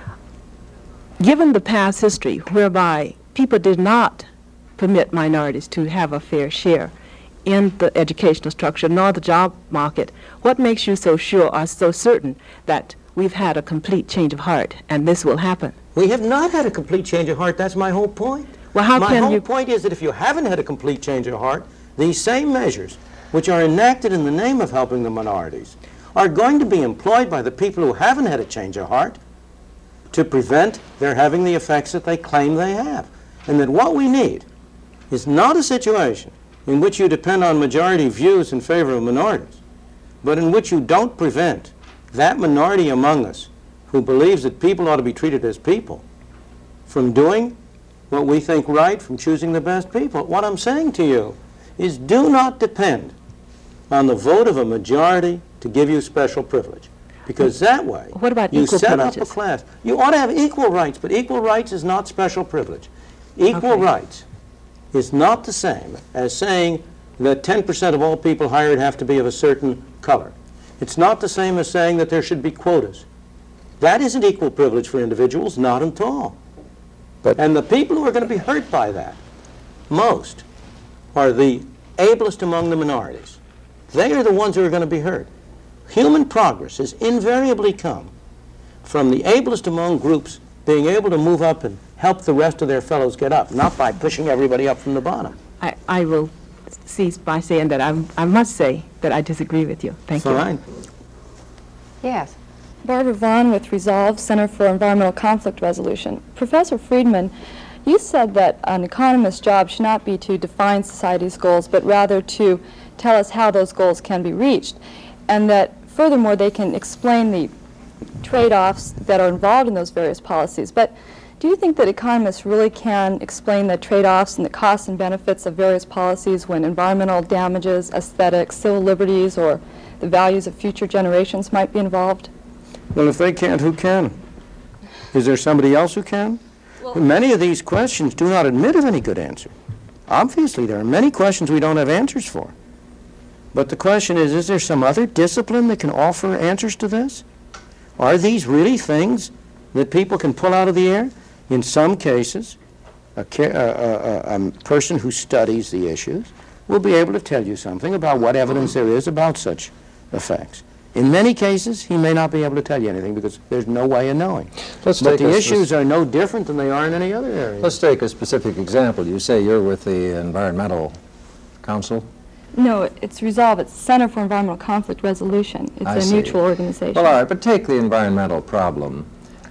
Given the past history whereby people did not permit minorities to have a fair share in the educational structure nor the job market, what makes you so sure or so certain that we've had a complete change of heart and this will happen?
We have not had a complete change of heart. That's my whole point.
Well, how
my
can
whole
you...
point is that if you haven't had a complete change of heart, these same measures, which are enacted in the name of helping the minorities, are going to be employed by the people who haven't had a change of heart to prevent their having the effects that they claim they have. And that what we need is not a situation in which you depend on majority views in favor of minorities, but in which you don't prevent that minority among us who believes that people ought to be treated as people from doing what we think right, from choosing the best people. What I'm saying to you is do not depend on the vote of a majority to give you special privilege. Because that way,
What about
you
equal
set
privileges?
up a class. You ought to have equal rights, but equal rights is not special privilege. Equal
Okay.
rights is not the same as saying that ten percent of all people hired have to be of a certain color. It's not the same as saying that there should be quotas. That isn't equal privilege for individuals, not at all.
But-
And the people who are going to be hurt by that most are the ablest among the minorities. They are the ones who are going to be hurt. Human progress has invariably come from the ablest among groups being able to move up and help the rest of their fellows get up, not by pushing everybody up from the bottom.
I, I will cease by saying that I, I must say that I disagree with you. Thank you.
Fine.
Yes.
Barbara Vaughn with Resolve Center for Environmental Conflict Resolution. Professor Friedman, you said that an economist's job should not be to define society's goals, but rather to tell us how those goals can be reached, and that furthermore they can explain the trade-offs that are involved in those various policies. But do you think that economists really can explain the trade-offs and the costs and benefits of various policies when environmental damages, aesthetics, civil liberties, or the values of future generations might be involved?
Well, if they can't, who can? Is there somebody else who can? Well, many of these questions do not admit of any good answer. Obviously, there are many questions we don't have answers for. But the question is, is there some other discipline that can offer answers to this? Are these really things that people can pull out of the air? In some cases, a, a, a, a person who studies the issues will be able to tell you something about what evidence there is about such effects. In many cases, he may not be able to tell you anything because there's no way of knowing.
Let's
but
take
the
a
issues
spec-
are no different than they are in any other area.
Let's take a specific example. You say you're with the Environmental Council?
No, it's Resolve. It's Center for Environmental Conflict Resolution. It's
I
a
see.
mutual organization.
Well, all right, but take the environmental problem.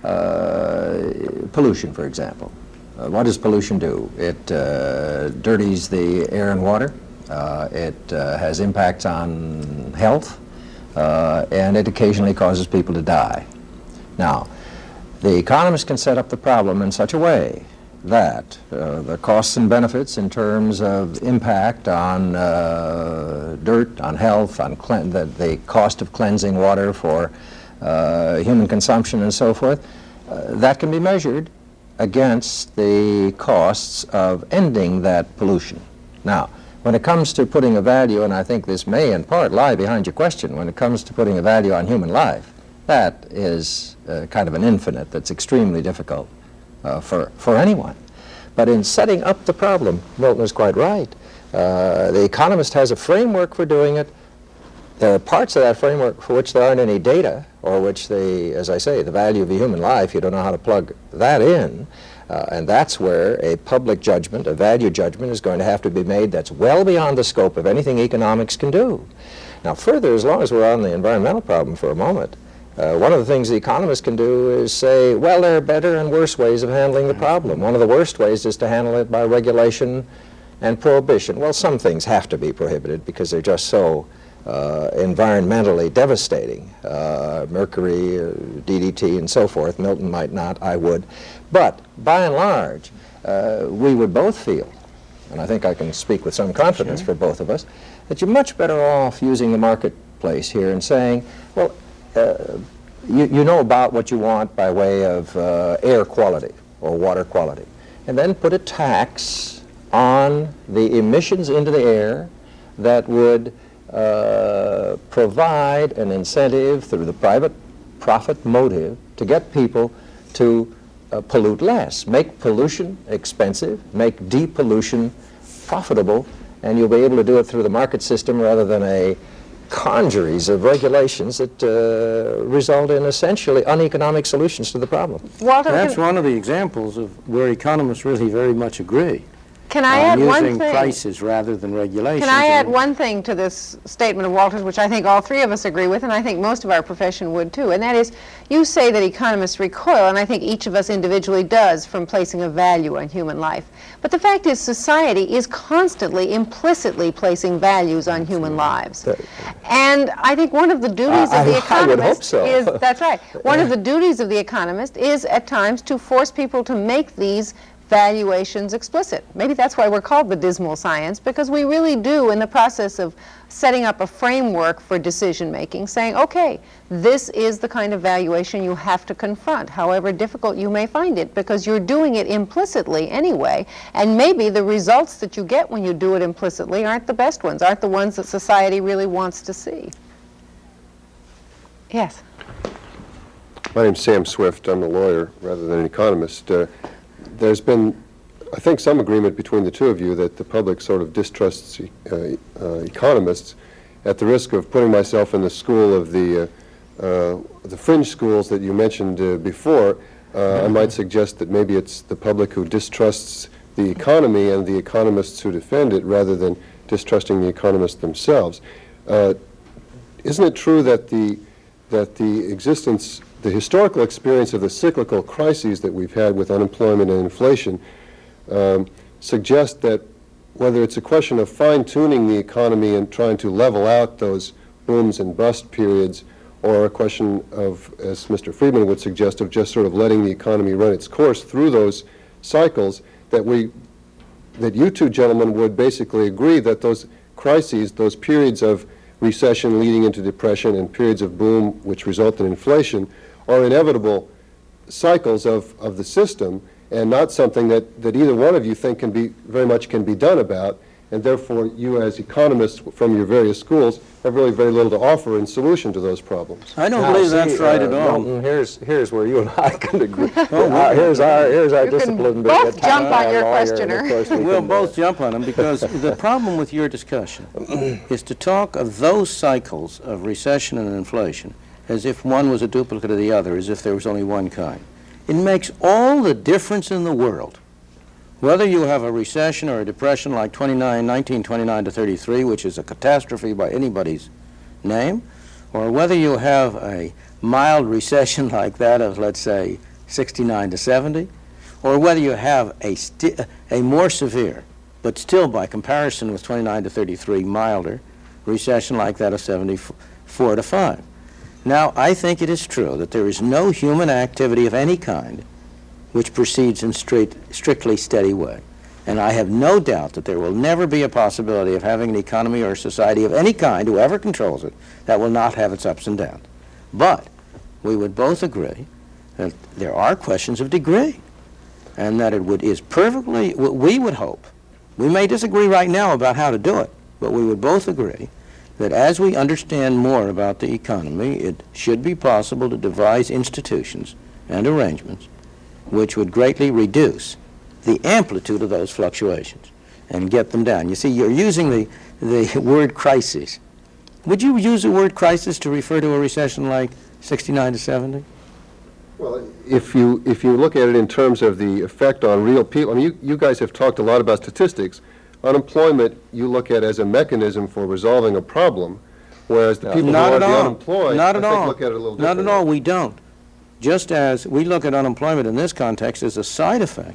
Uh, pollution, for example. Uh, what does pollution do? It uh, dirties the air and water. Uh, it uh, has impacts on health. Uh, and it occasionally causes people to die. Now, the economist can set up the problem in such a way that uh, the costs and benefits in terms of impact on uh, dirt, on health, on clean the, the cost of cleansing water for uh, human consumption and so forth, uh, that can be measured against the costs of ending that pollution. Now, when it comes to putting a value, and I think this may in part lie behind your question, when it comes to putting a value on human life, that is uh, kind of an infinite that's extremely difficult uh, for, for anyone. But in setting up the problem, Milton is quite right. Uh, the economist has a framework for doing it. There are parts of that framework for which there aren't any data, or which the, as I say, the value of a human life, you don't know how to plug that in. Uh, and that's where a public judgment, a value judgment, is going to have to be made that's well beyond the scope of anything economics can do. Now, further, as long as we're on the environmental problem for a moment, uh, one of the things the economists can do is say, well, there are better and worse ways of handling the problem. One of the worst ways is to handle it by regulation and prohibition. Well, some things have to be prohibited because they're just so uh, environmentally devastating. Uh, mercury, uh, D D T, and so forth. Milton might not, I would. But by and large, uh, we would both feel, and I think I can speak with some confidence for both of us, that you're much better off using the marketplace here and saying, well, uh, you, you know about what you want by way of uh, air quality or water quality, and then put a tax on the emissions into the air that would uh, provide an incentive through the private profit motive to get people to uh, pollute less. Make pollution expensive, make depollution profitable, and you'll be able to do it through the market system rather than a congeries of regulations that uh, result in essentially uneconomic solutions to the problem.
Walter,
That's
can,
one of the examples of where economists really very much agree.
can I
on
add one
using
thing?
prices rather than regulations.
Can I add
And-
one thing to this statement of Walter's, which I think all three of us agree with, and I think most of our profession would too, and that is, you say that economists recoil, and I think each of us individually does, from placing a value on human life. But the fact is, society is constantly, implicitly placing values on human lives. And I think one of the duties
I-
of the
I would hope
economist
so.
is, that's right, one of the duties of the economist is at times to force people to make these valuations explicit. Maybe that's why we're called the dismal science, because we really do, in the process of setting up a framework for decision making, saying, okay, this is the kind of valuation you have to confront, however difficult you may find it, because you're doing it implicitly anyway, and maybe the results that you get when you do it implicitly aren't the best ones, aren't the ones that society really wants to see. Yes?
My name's Sam Swift. I'm a lawyer rather than an economist. Uh, there's been, I think, some agreement between the two of you that the public sort of distrusts uh, uh, economists. At the risk of putting myself in the school of the, uh, uh, the fringe schools that you mentioned uh, before, uh, I might suggest that maybe it's the public who distrusts the economy and the economists who defend it rather than distrusting the economists themselves. Uh, isn't it true that the, that the existence, the historical experience of the cyclical crises that we've had with unemployment and inflation um, suggest that whether it's a question of fine-tuning the economy and trying to level out those booms and bust periods, or a question of, as Mister Friedman would suggest, of just sort of letting the economy run its course through those cycles, that we, that you two gentlemen would basically agree that those crises, those periods of recession leading into depression and periods of boom which result in inflation, are inevitable cycles of, of the system, and not something that, that either one of you think can be, very much can be done about, and therefore you as economists from your various schools have really very little to offer in solution to those problems.
I don't
Now,
believe
see,
that's right
uh,
at all.
Milton, here's, here's where you and I can agree. uh, here's our, here's our
You can
discipline.
both
being a
jump on
taxpayer
your
lawyer, and
questioner.
of course we
We'll
can,
both
uh,
jump on them, because the problem with your discussion is to talk of those cycles of recession and inflation as if one was a duplicate of the other, as if there was only one kind. It makes all the difference in the world whether you have a recession or a depression like nineteen twenty-nine to thirty-three, which is a catastrophe by anybody's name, or whether you have a mild recession like that of, let's say, sixty-nine to seventy, or whether you have a, sti a more severe, but still by comparison with twenty-nine to thirty-three, milder recession like that of seventy-four to five. Now, I think it is true that there is no human activity of any kind which proceeds in straight, strictly steady way. And I have no doubt that there will never be a possibility of having an economy or a society of any kind, whoever controls it, that will not have its ups and downs. But we would both agree that there are questions of degree, and that it would, is perfectly, we would hope, we may disagree right now about how to do it, but we would both agree that as we understand more about the economy, it should be possible to devise institutions and arrangements which would greatly reduce the amplitude of those fluctuations and get them down. You see, you're using the, the word crisis. Would you use the word crisis to refer to a recession like sixty-nine to seventy?
Well, if you, if you look at it in terms of the effect on real people, I mean, you, you guys have talked a lot about statistics. Unemployment you look at as a mechanism for resolving a problem, whereas the
No,
people
not
who are
at
the
all.
unemployed,
Not
I
at
think,
all.
look at it a little
Not
differently.
at all, we don't. Just as we look at unemployment in this context as a side effect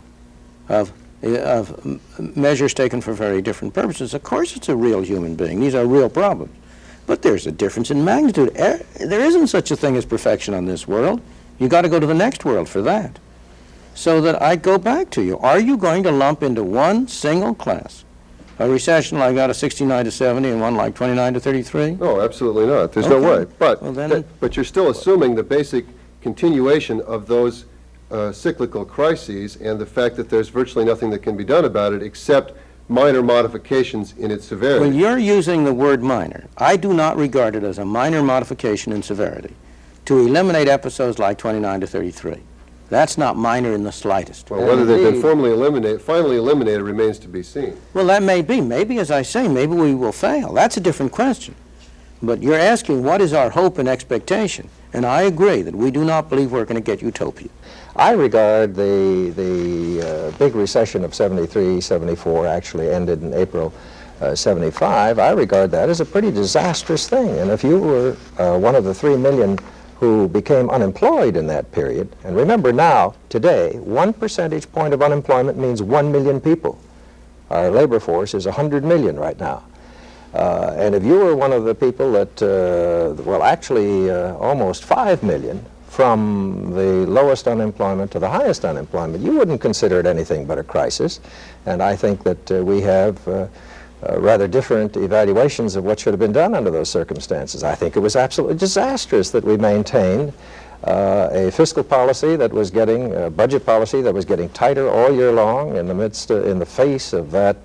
of, of m- measures taken for very different purposes. Of course it's a real human being. These are real problems. But there's a difference in magnitude. Eh, There isn't such a thing as perfection on this world. You've got to go to the next world for that. So that I go back to you. Are you going to lump into one single class a recession like that of sixty-nine to seventy and one like twenty-nine to thirty-three?
No, absolutely not. There's no
Okay.
way. But,
Well, then-
that- but you're still assuming the basic continuation of those uh, cyclical crises and the fact that there's virtually nothing that can be done about it except minor modifications in its severity.
When you're using the word minor, I do not regard it as a minor modification in severity to eliminate episodes like twenty-nine to thirty-three. That's not minor in the slightest.
Well, whether they've been
Indeed.
formally eliminated, finally eliminated remains to be seen.
Well, that may be. Maybe, as I say, maybe we will fail. That's a different question. But you're asking what is our hope and expectation. And I agree that we do not believe we're going to get utopia.
I regard the, the uh, big recession of seventy-three, seventy-four, actually ended in April uh, seventy-five. I regard that as a pretty disastrous thing. And if you were uh, one of the three million who became unemployed in that period, and remember now, today, one percentage point of unemployment means one million people. Our labor force is one hundred million right now. Uh, and if you were one of the people that, uh, well, actually uh, almost five million from the lowest unemployment to the highest unemployment, you wouldn't consider it anything but a crisis. And I think that uh, we have uh, uh, rather different evaluations of what should have been done under those circumstances. I think it was absolutely disastrous that we maintained uh, a fiscal policy that was getting, a budget policy that was getting tighter all year long in the midst, uh, in the face of that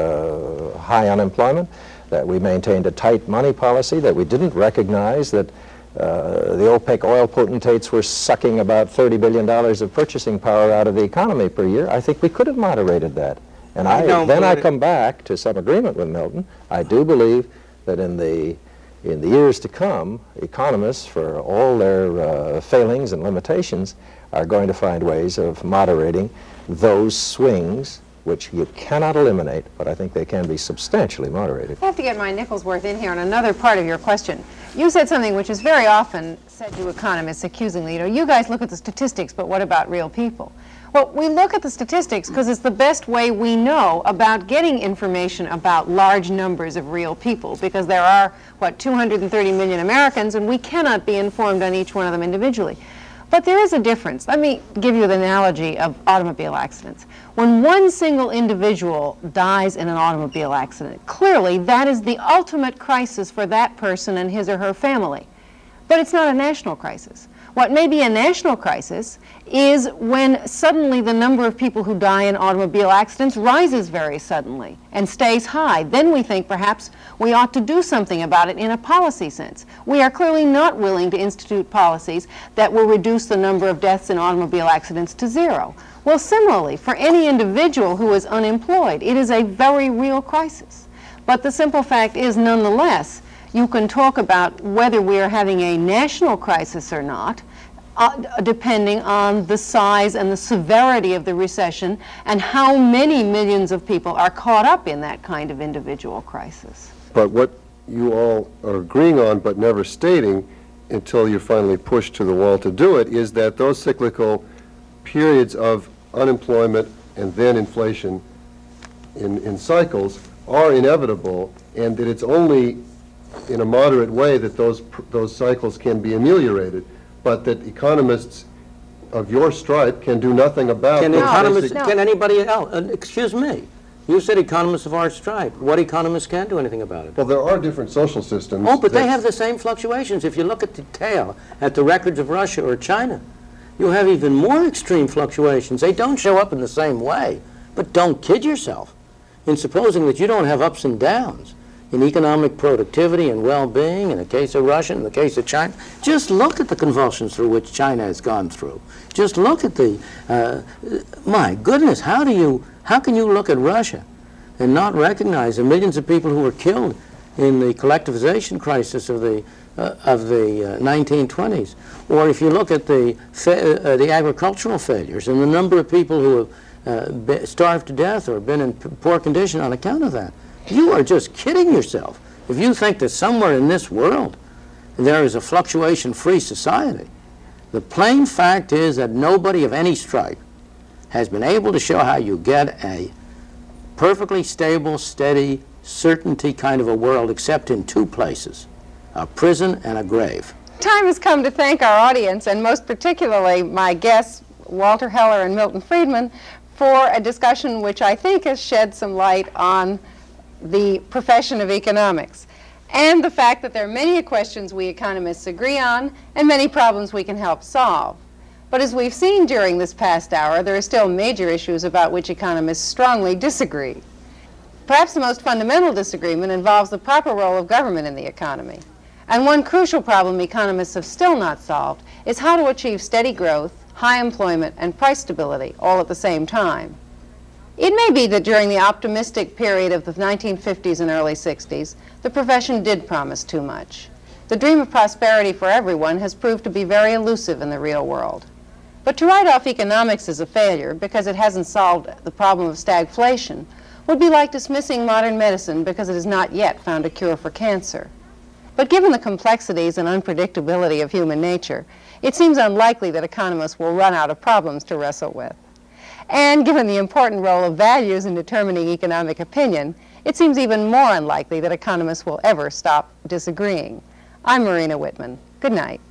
uh, high unemployment, that we maintained a tight money policy, that we didn't recognize that Uh, the OPEC oil potentates were sucking about thirty billion dollars of purchasing power out of the economy per year. I think we could have moderated that. And I, I then I come back to some agreement with Milton. I do believe that in the, in the years to come, economists, for all their uh, failings and limitations, are going to find ways of moderating those swings, which you cannot eliminate, but I think they can be substantially moderated.
I have to get my nickels worth in here on another part of your question. You said something which is very often said to economists accusingly, you know, you guys look at the statistics, but what about real people? Well, we look at the statistics because it's the best way we know about getting information about large numbers of real people, because there are, what, two hundred thirty million Americans, and we cannot be informed on each one of them individually. But there is a difference. Let me give you the analogy of automobile accidents. When one single individual dies in an automobile accident, clearly that is the ultimate crisis for that person and his or her family. But it's not a national crisis. What may be a national crisis is when suddenly the number of people who die in automobile accidents rises very suddenly and stays high. Then we think perhaps we ought to do something about it in a policy sense. We are clearly not willing to institute policies that will reduce the number of deaths in automobile accidents to zero. Well, similarly, for any individual who is unemployed, it is a very real crisis. But the simple fact is, nonetheless, you can talk about whether we are having a national crisis or not, uh, depending on the size and the severity of the recession and how many millions of people are caught up in that kind of individual crisis.
But what you all are agreeing on but never stating until you're finally pushed to the wall to do it is that those cyclical periods of unemployment and then inflation in, in cycles are inevitable, and that it's only in a moderate way that those those cycles can be ameliorated, but that economists of your stripe can do nothing about.
Can
those
economists?
basic-
Can anybody else? Uh, excuse me. You said economists of our stripe. What economists can't do anything about it?
Well, there are different social systems.
Oh, but they
that-
have the same fluctuations. If you look at the tail, at the records of Russia or China, you have even more extreme fluctuations. They don't show up in the same way. But don't kid yourself in supposing that you don't have ups and downs in economic productivity and well-being, in the case of Russia, in the case of China. Just look at the convulsions through which China has gone through. Just look at the, uh, my goodness, how do you, how can you look at Russia and not recognize the millions of people who were killed in the collectivization crisis of the, uh, of the uh, nineteen twenties? Or if you look at the, uh, the agricultural failures and the number of people who have uh, be starved to death or been in p poor condition on account of that. You are just kidding yourself if you think that somewhere in this world there is a fluctuation-free society. The plain fact is that nobody of any stripe has been able to show how you get a perfectly stable, steady, certainty kind of a world except in two places, a prison and a grave.
Time has come to thank our audience, and most particularly my guests, Walter Heller and Milton Friedman, for a discussion which I think has shed some light on the profession of economics, and the fact that there are many questions we economists agree on and many problems we can help solve. But as we've seen during this past hour, there are still major issues about which economists strongly disagree. Perhaps the most fundamental disagreement involves the proper role of government in the economy. And one crucial problem economists have still not solved is how to achieve steady growth, high employment, and price stability all at the same time. It may be that during the optimistic period of the nineteen fifties and early sixties, the profession did promise too much. The dream of prosperity for everyone has proved to be very elusive in the real world. But to write off economics as a failure because it hasn't solved the problem of stagflation would be like dismissing modern medicine because it has not yet found a cure for cancer. But given the complexities and unpredictability of human nature, it seems unlikely that economists will run out of problems to wrestle with. And given the important role of values in determining economic opinion, it seems even more unlikely that economists will ever stop disagreeing. I'm Marina Whitman. Good night.